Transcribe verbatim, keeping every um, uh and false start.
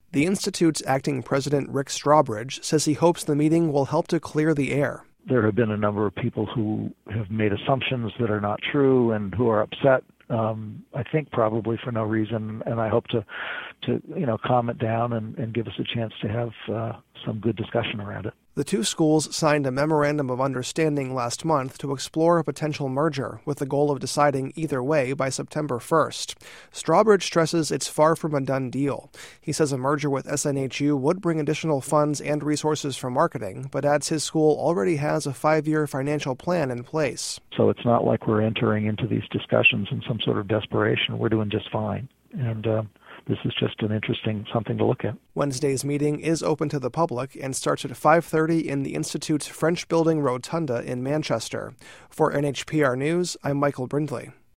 The Institute's acting president, Rick Strawbridge, says he hopes the meeting will help to clear the air. There have been a number of people who have made assumptions that are not true and who are upset, um, I think probably for no reason, and I hope to, to you know, calm it down and, and give us a chance to have uh, some good discussion around it. The two schools signed a memorandum of understanding last month to explore a potential merger with the goal of deciding either way by September first. Strawbridge stresses it's far from a done deal. He says a merger with S N H U would bring additional funds and resources for marketing, but adds his school already has a five-year financial plan in place. So it's not like we're entering into these discussions in some sort of desperation. We're doing just fine. And uh, this is just an interesting something to look at. Wednesday's meeting is open to the public and starts at five thirty in the Institute's French Building Rotunda in Manchester. For N H P R News, I'm Michael Brindley.